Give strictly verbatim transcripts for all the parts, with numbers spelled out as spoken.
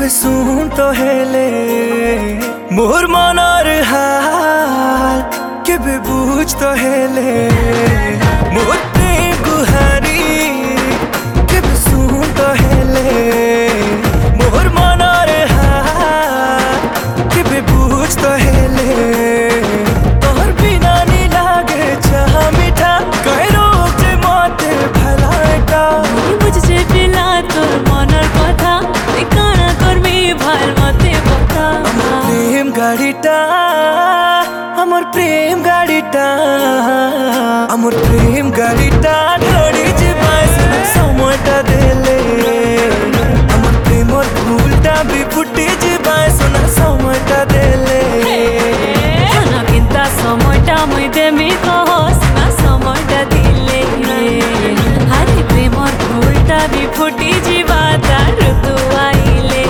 শুন তো হেলে মোর মনৰ হাল কেবে বুঝ তো হেলে মোর প্রেম গুহারি কেবে শুন তো হেলে মোর মনৰ হাল কেবে বুঝ তো হেলে তোর বিনা নি লাগে চাহ মিঠা কই রোগ যে মতে ভালাটা বুঝছে পিলা তোর মনের কথা তুই কানা করবি ভাল মতে কথা প্রেম গাড়িটা আমার প্রেম গাড়িটা আমার প্রেম গাড়িটা ধরে যাবাই সময়টা দেলে আমার প্রেমর ফুলটা বি ফুটে যাবাই সোনা সময়টা দেলে না কিন্তা সময়টা মুই দেমি কহস না সময়টা দিলে আরে প্রেমর ফুলটা বি ফুটি ଯିବା তার ঋতু আইলে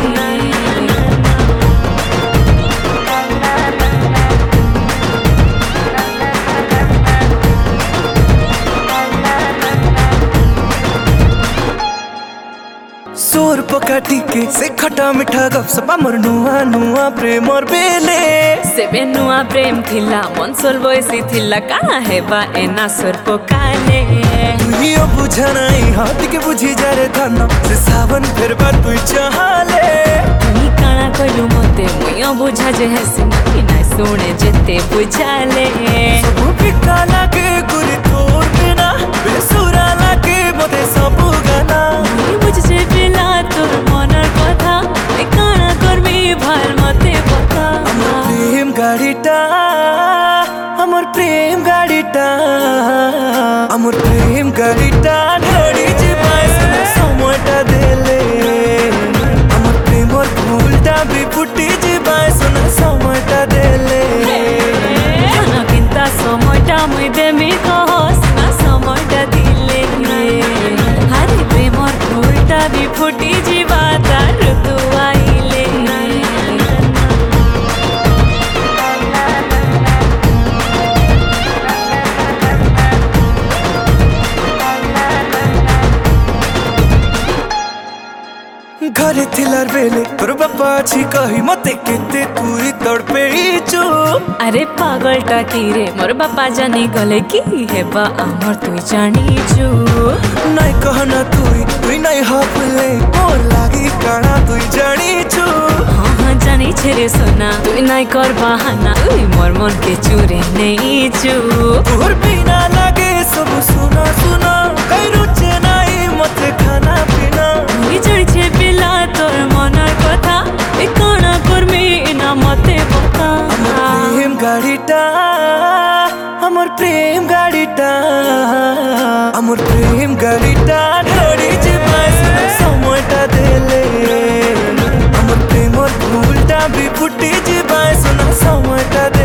सोर पकाटी के से खटा मिठा गपसपा मोर नुआ नुआ प्रेम और बेले सेबे नुआ प्रेम थिला मन सोल बयसी थिला काना हेबा एना सोर पकाले तुइयो बुझा नहीं हाथ के बुझी जा रे धन से सावन फिर बार तू चाहले तुई काना कइलु मते मुइयो बुझा जे हसी नहीं ना सुने जेते बुझाले सब फिका लागे गुरी तोर बिना बेसुरा लागे मते सब गाना मुई बुझे पिला तोर मনৰ কথা তুই কানা করবি ভাল মতে কথা प्रेम गाड़ीटा আমার প্রেম গাড়িটা আমার প্রেম গাড়িটা ধরে যাবাই সময়টা দেলে আমার প্রেমর ফুলটা বি ফুটে যাবাই সোনা সময়টা দেলে না কিন্তা সময়টা মুই দেমি কহস না সময়টা দিলে আরে প্রেমর ফুলটা বি ফুটি ଯିବା তার ঋতু আইলে घरे थिलार बेले तोर बापा छी कही मते केते तुई तड़पेइछु আরে পাগলটা কি রে মোর বাপা জানি গলে কি হেবা আমার তুই জানিছু নাই कहना तुई तुई নাই হপলে মোর লাগি কানা তুই জানিछु हाँ हाँ জানিছে রে সোনা তুই নাই কর বাহানা তুই মোর মনকে চুরে নেইছু तोर बिना लागे सब सुना सुना कई रुचे নাই मते खाना पीना তুই জড়িছে পিলা তোর মনের কথা তুই কানা করবি না মতে বকা प्रेम गाड़ीटा আমার প্রেম গাড়িটা আমার প্রেম গাড়িটা ধরে যাবাই সময়টা দেলে আমার প্রেমর ফুলটা বি ফুটে যাবাই সোনা সময়টা